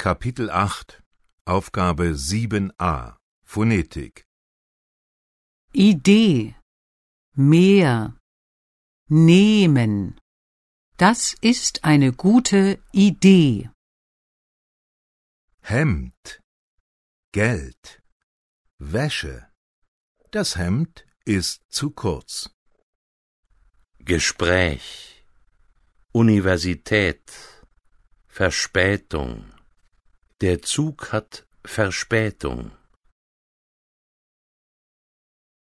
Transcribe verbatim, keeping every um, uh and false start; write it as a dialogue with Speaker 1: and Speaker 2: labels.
Speaker 1: Kapitel acht, Aufgabe sieben a, Phonetik.
Speaker 2: Idee, mehr, nehmen. Das ist eine gute Idee.
Speaker 1: Hemd, Geld, Wäsche. Das Hemd ist zu kurz.
Speaker 3: Gespräch, Universität, Verspätung. Der Zug hat Verspätung.